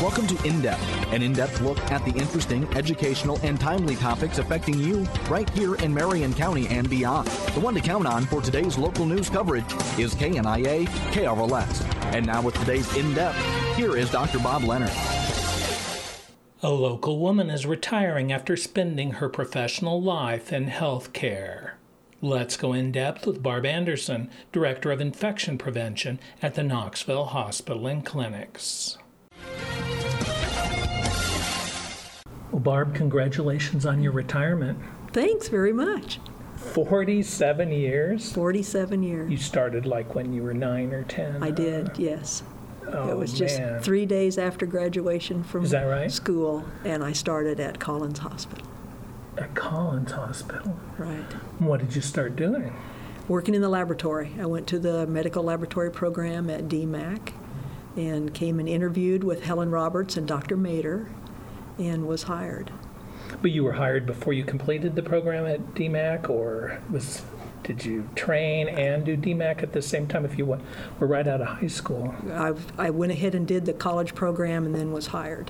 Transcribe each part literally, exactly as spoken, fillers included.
Welcome to In-Depth, an in-depth look at the interesting, educational, and timely topics affecting you right here in Marion County and beyond. The one to count on for today's local news coverage is K N I A K R L S. And now with today's In-Depth, here is Doctor Bob Leonard. A local woman is retiring after spending her professional life in health care. Let's go in depth with Barb Anderson, Director of Infection Prevention at the Knoxville Hospital and Clinics. Well, Barb, congratulations on your retirement. Thanks very much. forty-seven years? forty-seven years. You started like when you were nine or ten? I did, uh, yes. Oh, it was just man. three days after graduation from Is that right? school, and I started at Collins Hospital. At Collins Hospital? Right. What did you start doing? Working in the laboratory. I went to the medical laboratory program at D MAC and came and interviewed with Helen Roberts and Doctor Mader and was hired. But you were hired before you completed the program at D MAC, or was did you train and do D MAC at the same time if you were right out of high school? I've, I went ahead and did the college program and then was hired.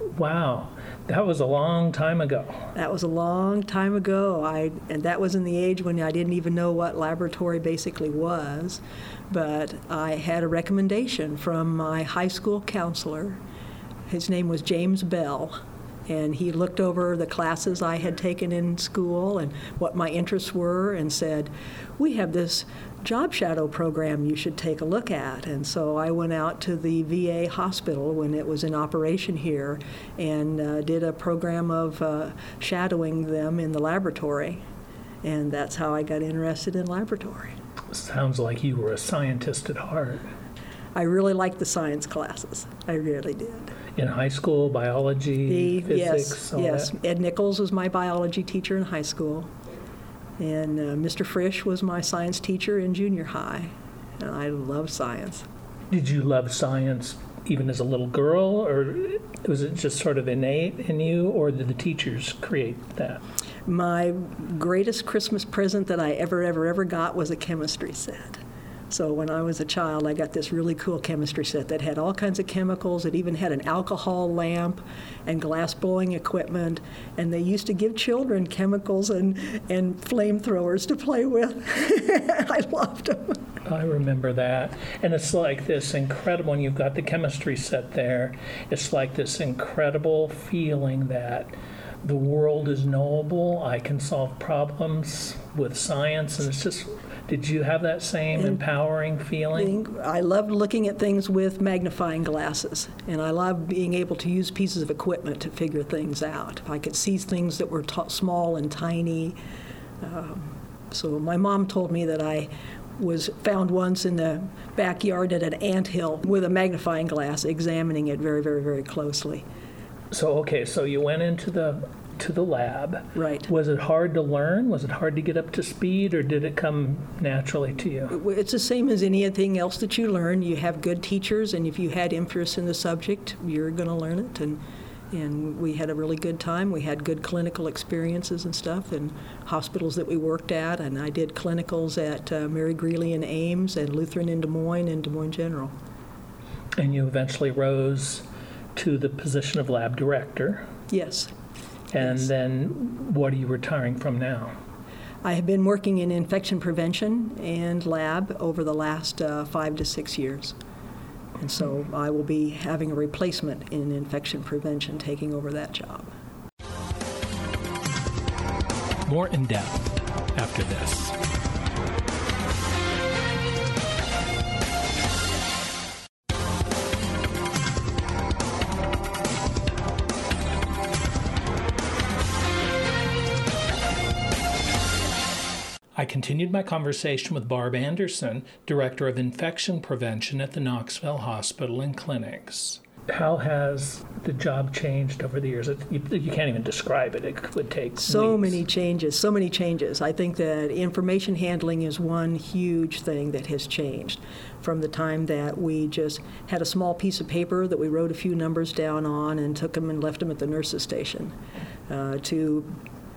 Wow, that was a long time ago. That was a long time ago. I and that was in the age when I didn't even know what laboratory basically was. But I had a recommendation from my high school counselor. His name was James Bell. And he looked over the classes I had taken in school and what my interests were and said, we have this job shadow program you should take a look at. And so I went out to the V A hospital when it was in operation here and uh, did a program of uh, shadowing them in the laboratory. And that's how I got interested in laboratory. Sounds like you were a scientist at heart. I really liked the science classes. I really did. In high school, biology, The, physics, yes, all yes. that? Ed Nichols was my biology teacher in high school, and uh, Mister Frisch was my science teacher in junior high, and I love science. Did you love science even as a little girl, or was it just sort of innate in you, or did the teachers create that? My greatest Christmas present that I ever, ever, ever got was a chemistry set. So when I was a child, I got this really cool chemistry set that had all kinds of chemicals. It even had an alcohol lamp and glass blowing equipment. And they used to give children chemicals and, and flamethrowers to play with. I loved them. I remember that. And it's like this incredible, when you've got the chemistry set there, it's like this incredible feeling that the world is knowable. I can solve problems with science. And it's just... Did you have that same and empowering feeling? I loved looking at things with magnifying glasses, and I loved being able to use pieces of equipment to figure things out. I could see things that were t- small and tiny. Um, so my mom told me that I was found once in the backyard at an anthill with a magnifying glass, examining it very, very, very closely. So, okay, so you went into the to the lab. Right. Was it hard to learn? Was it hard to get up to speed, or did it come naturally to you? It's the same as anything else that you learn. You have good teachers, and if you had interest in the subject, you're going to learn it. And and we had a really good time. We had good clinical experiences and stuff in hospitals that we worked at, and I did clinicals at uh, Mary Greeley in Ames and Lutheran in Des Moines and Des Moines General. And you eventually rose to the position of lab director. Yes. And yes. Then what are you retiring from now? I have been working in infection prevention and lab over the last uh, five to six years. And so I will be having a replacement in infection prevention taking over that job. More in depth after this. I continued my conversation with Barb Anderson, Director of Infection Prevention at the Knoxville Hospital and Clinics. How has the job changed over the years? It, you, you can't even describe it. It would take So weeks. many changes, so many changes. I think that information handling is one huge thing that has changed from the time that we just had a small piece of paper that we wrote a few numbers down on and took them and left them at the nurse's station uh, to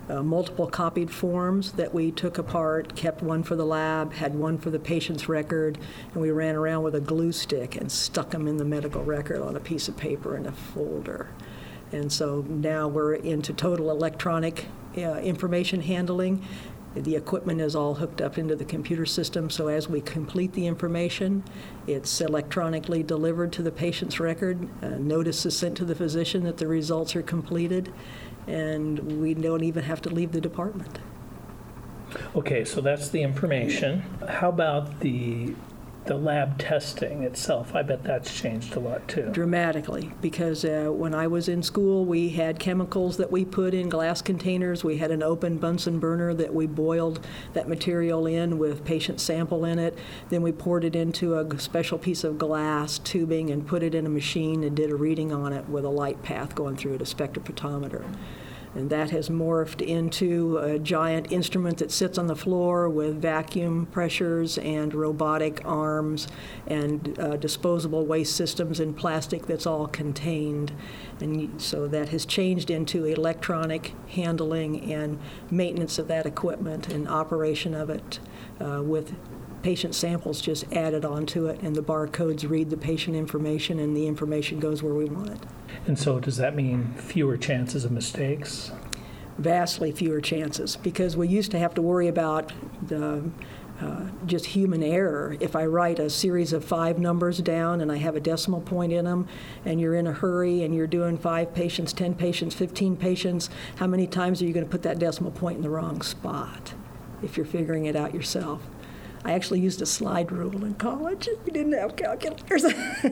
uh, multiple copied forms that we took apart, kept one for the lab, had one for the patient's record, and we ran around with a glue stick and stuck them in the medical record on a piece of paper in a folder. And so now we're into total electronic uh, information handling. The equipment is all hooked up into the computer system, so as we complete the information, it's electronically delivered to the patient's record. A notice is sent to the physician that the results are completed, and we don't even have to leave the department. Okay, so that's the information. How about the the lab testing itself? I bet that's changed a lot too. Dramatically, because uh, when I was in school, we had chemicals that we put in glass containers. We had an open Bunsen burner that we boiled that material in with patient sample in it. Then we poured it into a special piece of glass tubing and put it in a machine and did a reading on it with a light path going through it, a spectrophotometer. And that has morphed into a giant instrument that sits on the floor with vacuum pressures and robotic arms and uh, disposable waste systems in plastic that's all contained. And so that has changed into electronic handling and maintenance of that equipment and operation of it uh, with patient samples just added onto it, and the barcodes read the patient information, and the information goes where we want it. And so does that mean fewer chances of mistakes? Vastly fewer chances, because we used to have to worry about the uh, just human error. If I write a series of five numbers down and I have a decimal point in them, and you're in a hurry and you're doing five patients, ten patients, fifteen patients, how many times are you going to put that decimal point in the wrong spot if you're figuring it out yourself? I actually used a slide rule in college. We didn't have calculators.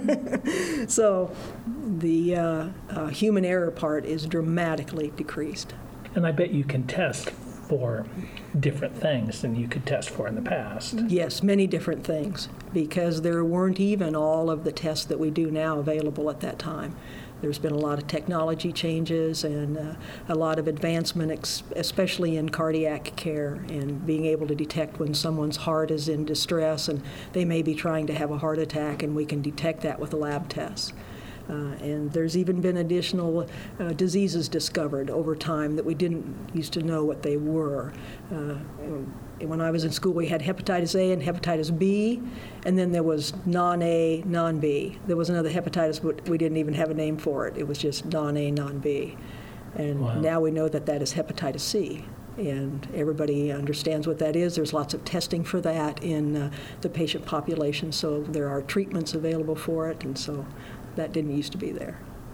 So the uh, uh, human error part is dramatically decreased. And I bet you can test for different things than you could test for in the past. Yes, many different things, because there weren't even all of the tests that we do now available at that time. There's been a lot of technology changes and uh, a lot of advancement, ex- especially in cardiac care and being able to detect when someone's heart is in distress and they may be trying to have a heart attack, and we can detect that with lab tests. Uh, and there's even been additional uh, diseases discovered over time that we didn't used to know what they were. Uh, When I was in school, we had hepatitis A and hepatitis B, and then there was non-A, non-B. There was another hepatitis, but we didn't even have a name for it. It was just non-A, non-B. And Wow. now we know that that is hepatitis C, and everybody understands what that is. There's lots of testing for that in uh, the patient population, so there are treatments available for it, and so that didn't used to be there.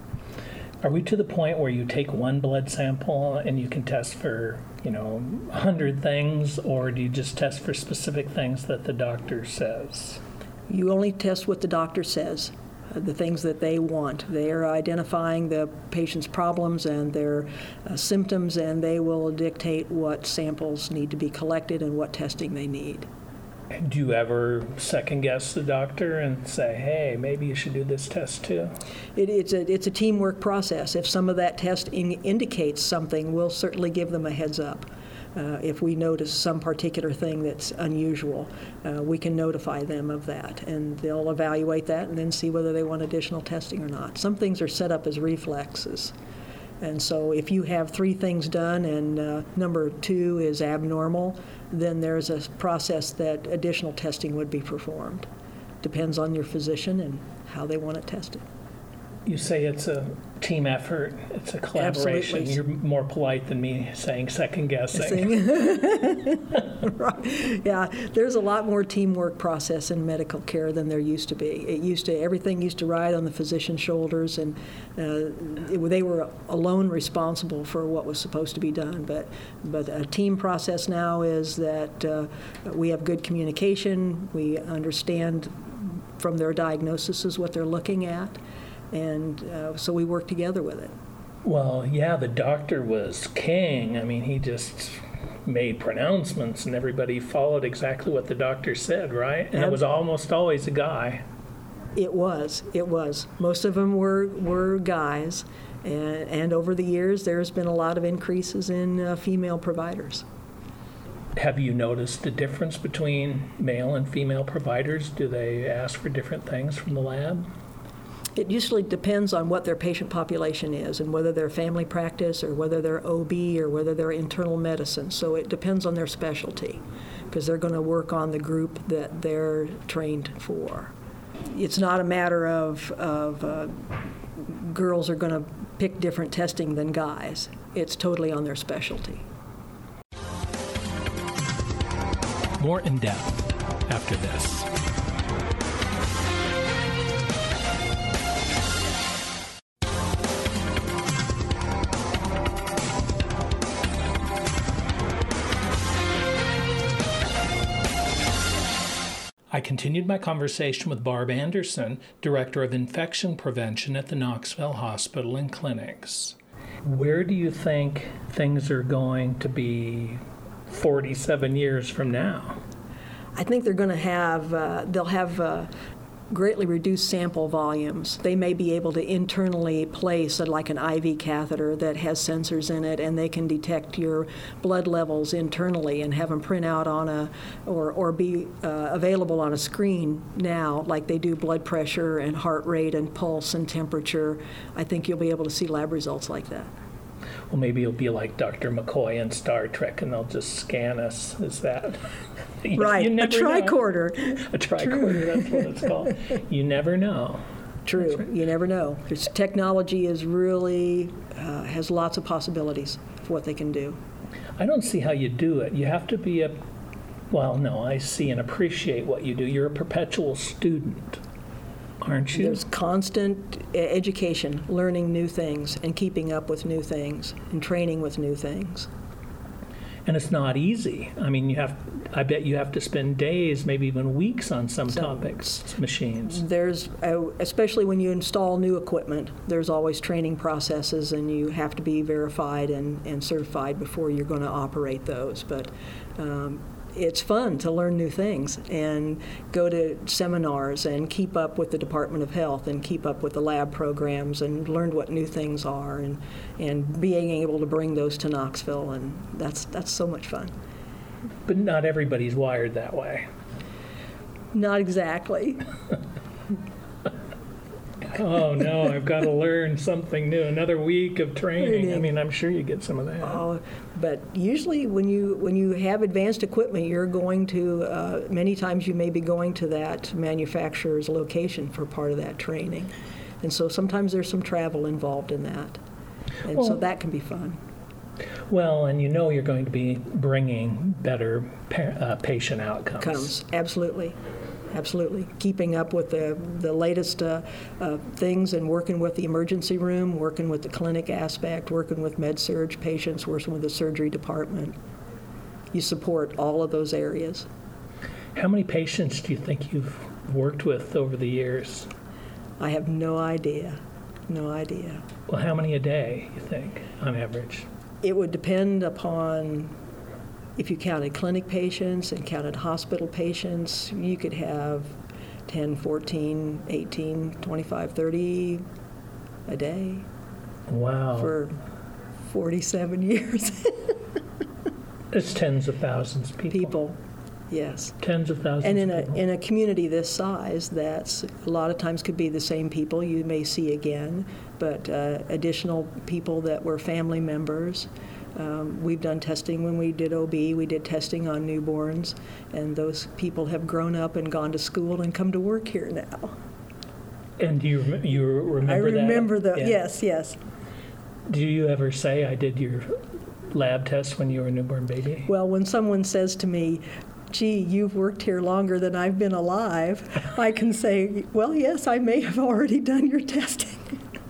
Are we to the point where you take one blood sample and you can test for, you know, a hundred things, or do you just test for specific things that the doctor says? You only test what the doctor says, uh, the things that they want. They are identifying the patient's problems and their uh, symptoms, and they will dictate what samples need to be collected and what testing they need. Do you ever second guess the doctor and say, hey, maybe you should do this test too? It, it's, a, it's a teamwork process. If some of that testing indicates something, we'll certainly give them a heads up. Uh, if we notice some particular thing that's unusual, uh, we can notify them of that, and they'll evaluate that and then see whether they want additional testing or not. Some things are set up as reflexes. And so if you have three things done and uh, number two is abnormal, then there's a process that additional testing would be performed. Depends on your physician and how they want it tested. You say it's a team effort, it's a collaboration. Absolutely. You're more polite than me saying second guessing. Right. Yeah, there's a lot more teamwork process in medical care than there used to be. It used to, everything used to ride on the physician's shoulders, and uh, it, they were alone responsible for what was supposed to be done. But, but a team process now is that uh, we have good communication, we understand from their diagnoses what they're looking at, and uh, so we work together with it. Well, yeah, the doctor was king. I mean, he just made pronouncements and everybody followed exactly what the doctor said, right? And it was almost always a guy. It was. It was. Most of them were, were guys. And, and over the years, there's been a lot of increases in uh, female providers. Have you noticed a difference between male and female providers? Do they ask for different things from the lab? It usually depends on what their patient population is and whether they're family practice or whether they're O B or whether they're internal medicine. So it depends on their specialty because they're going to work on the group that they're trained for. It's not a matter of, of uh, girls are going to pick different testing than guys. It's totally on their specialty. More in depth after this. I continued my conversation with Barb Anderson, Director of Infection Prevention at the Knoxville Hospital and Clinics. Where do you think things are going to be forty-seven years from now? I think they're going to have, uh, they'll have uh, greatly reduced sample volumes. They may be able to internally place a, like an I V catheter that has sensors in it, and they can detect your blood levels internally and have them print out on a, or, or be uh, available on a screen now, like they do blood pressure and heart rate and pulse and temperature. I think you'll be able to see lab results like that. Well, maybe it'll be like Doctor McCoy in Star Trek, and they'll just scan us. Is that you, right? You a tricorder. Know. A tricorder. That's what it's called. You never know. True. Right. You never know. This technology is really uh, has lots of possibilities for what they can do. I don't see how you do it. You have to be a. Well, no, I see and appreciate what you do. You're a perpetual student. Aren't you? There's constant education, learning new things, and keeping up with new things, and training with new things. And it's not easy. I mean, you have. I bet you have to spend days, maybe even weeks, on some so, topics, machines. There's, uh, especially when you install new equipment, there's always training processes, and you have to be verified and, and certified before you're going to operate those. But um, it's fun to learn new things and go to seminars and keep up with the Department of Health and keep up with the lab programs and learn what new things are and, and being able to bring those to Knoxville, and that's that's so much fun. But not everybody's wired that way. Not exactly. Oh no, I've got to learn something new. Another week of training. I mean, I'm sure you get some of that. Oh, but usually when you when you have advanced equipment, you're going to, uh, many times you may be going to that manufacturer's location for part of that training. And so sometimes there's some travel involved in that. And well, so that can be fun. Well, and you know you're going to be bringing better pa- uh, patient outcomes. Comes, absolutely. Absolutely. Keeping up with the, the latest uh, uh, things and working with the emergency room, working with the clinic aspect, working with med-surg patients, working with the surgery department. You support all of those areas. How many patients do you think you've worked with over the years? I have no idea. No idea. Well, how many a day, you think, on average? It would depend upon... If you counted clinic patients and counted hospital patients, you could have ten, fourteen, eighteen, twenty-five, thirty a day. Wow. For forty-seven years. It's tens of thousands of people. People, yes. Tens of thousands and in of a, people. in a community this size, that's a lot of times could be the same people you may see again, but uh, additional people that were family members. Um, we've done testing when we did O B. We did testing on newborns, and those people have grown up and gone to school and come to work here now. And do you you remember that? I remember that? the yeah. yes, yes. Do you ever say, I did your lab test when you were a newborn baby? Well, when someone says to me, gee, you've worked here longer than I've been alive, I can say, well, yes, I may have already done your testing.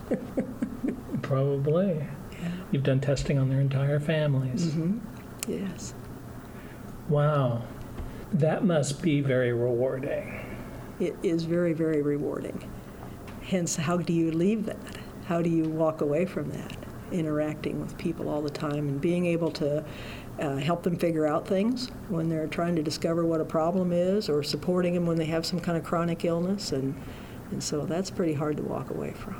Probably. You've done testing on their entire families. Mm-hmm. Yes. Wow. That must be very rewarding. It is very, very rewarding. Hence, how do you leave that? How do you walk away from that? Interacting with people all the time and being able to uh, help them figure out things when they're trying to discover what a problem is, or supporting them when they have some kind of chronic illness. And, and so that's pretty hard to walk away from.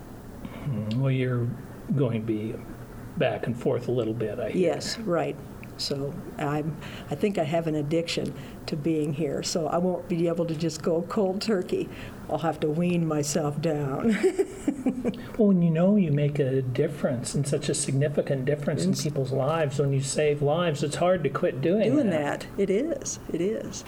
Well, you're going to be back and forth a little bit, I hear. Yes, right. So I'm, I think I have an addiction to being here, so I won't be able to just go cold turkey. I'll have to wean myself down. Well, and you know you make a difference, and such a significant difference in people's lives. When you save lives, it's hard to quit doing, Doing that. that. It is. It is.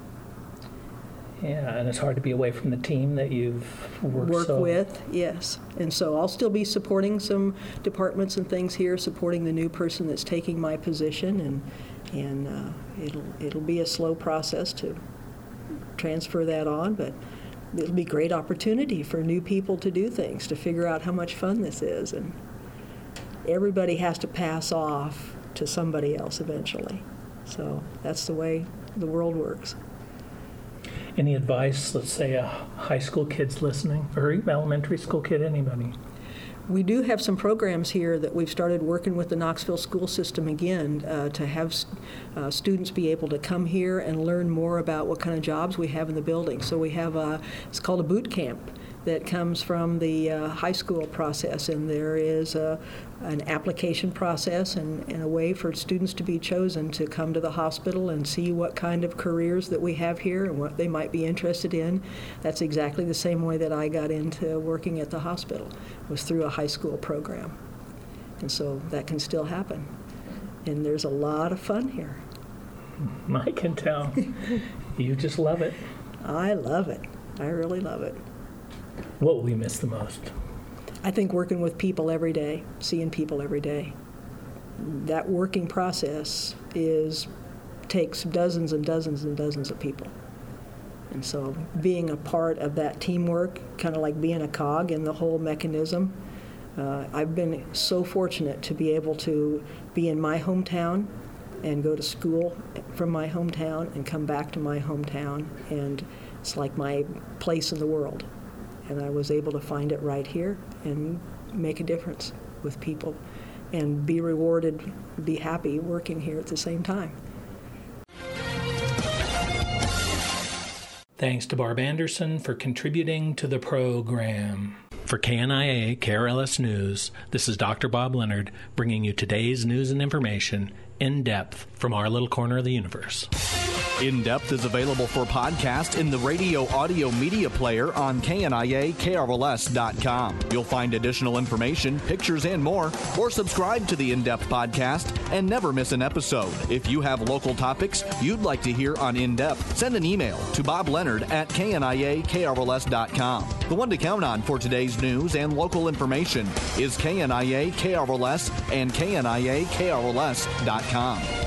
Yeah, and it's hard to be away from the team that you've worked Work so with, yes. And so I'll still be supporting some departments and things here, supporting the new person that's taking my position, and and uh, it'll it'll be a slow process to transfer that on, but it'll be a great opportunity for new people to do things, to figure out how much fun this is, and everybody has to pass off to somebody else eventually. So that's the way the world works. Any advice, let's say a high school kid's listening, or elementary school kid, anybody? We do have some programs here that we've started working with the Knoxville school system again uh, to have uh, students be able to come here and learn more about what kind of jobs we have in the building. So we have a, it's called a boot camp that comes from the uh, high school process, and there is a, an application process and, and a way for students to be chosen to come to the hospital and see what kind of careers that we have here and what they might be interested in. That's exactly the same way that I got into working at the hospital, was through a high school program. And so that can still happen. And there's a lot of fun here. I can tell. You just love it. I love it. I really love it. What will we miss the most? I think working with people every day, seeing people every day. That working process is takes dozens and dozens and dozens of people. And so being a part of that teamwork, kind of like being a cog in the whole mechanism, uh, I've been so fortunate to be able to be in my hometown and go to school from my hometown and come back to my hometown, and it's like my place in the world. And I was able to find it right here and make a difference with people and be rewarded, be happy working here at the same time. Thanks to Barb Anderson for contributing to the program. For K N I A K R L S News, this is Doctor Bob Leonard bringing you today's news and information in depth from our little corner of the universe. In Depth is available for podcast in the radio audio media player on K N I A K R L S dot com. You'll find additional information, pictures, and more, or subscribe to the In Depth podcast and never miss an episode. If you have local topics you'd like to hear on In Depth, send an email to Bob Leonard at K N I A K R L S dot com. The one to count on for today's news and local information is K N I A K R L S and K N I A K R L S dot com.